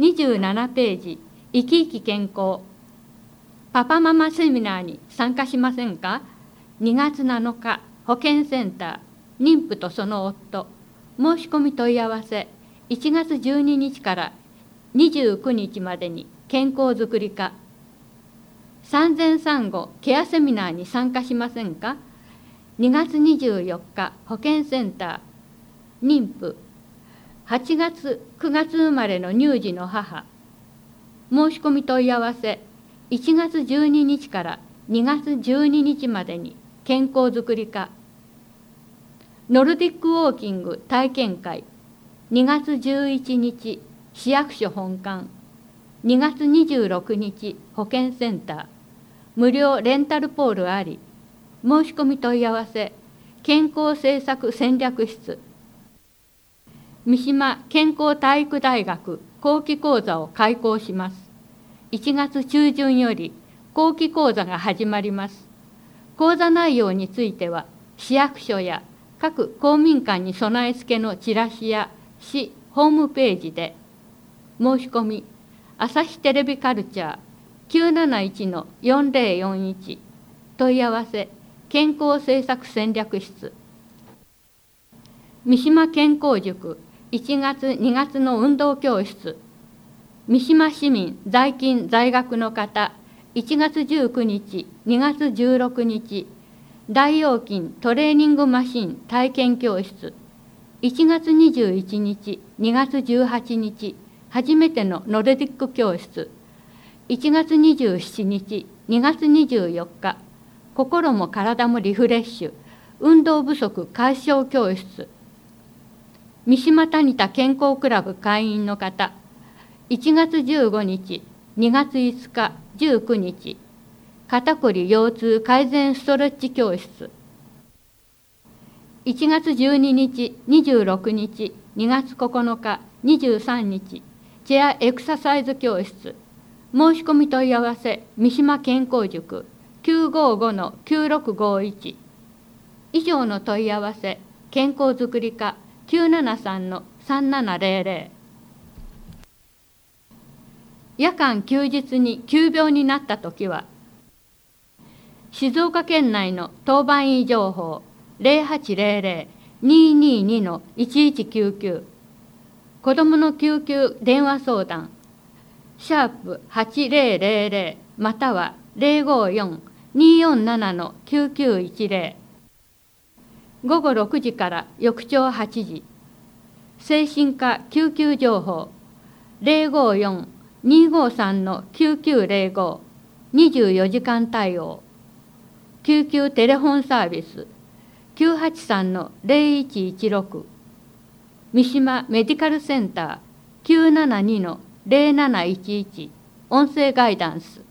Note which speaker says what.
Speaker 1: 27ページ、生き生き健康。パパママセミナーに参加しませんか？ 2 月7日、保健センター、妊婦とその夫。申し込み問い合わせ、1月12日から29日までに健康づくり課。産前産後ケアセミナーに参加しませんか？ 2 月24日、保健センター、妊婦。8月、9月生まれの乳児の母。申し込み問い合わせ、1月12日から2月12日までに健康づくり課。ノルディックウォーキング体験会、2月11日、市役所本館。2月26日、保健センター。無料レンタルポールあり。申し込み問い合わせ、健康政策戦略室。三島健康体育大学後期講座を開講します。1月中旬より後期講座が始まります。講座内容については、市役所や各公民館に備え付けのチラシや市ホームページで、申し込み、朝日テレビカルチャー 971-4041 問い合わせ、健康政策戦略室。三島健康塾1月2月の運動教室。三島市民在勤在学の方、1月19日、2月16日、大腰筋トレーニングマシン体験教室。1月21日、2月18日、初めてのノルディック教室。1月27日、2月24日、心も体もリフレッシュ、運動不足解消教室。三島谷田健康クラブ会員の方、1月15日、2月5日、19日、肩こり腰痛改善ストレッチ教室。1月12日、26日、2月9日、23日、チェアエクササイズ教室。申し込み問い合わせ、三島健康塾 955-9651。以上の問い合わせ、健康づくり課 973-3700。夜間休日に急病になったときは、静岡県内の当番医情報 0800-222-1199、子どもの救急電話相談、#8000 または 054-247-9910。午後6時から翌朝8時。精神科救急情報 054-253-9905、24時間対応。救急テレフォンサービス 983-0116。三島メディカルセンター 972-0711、音声ガイダンス。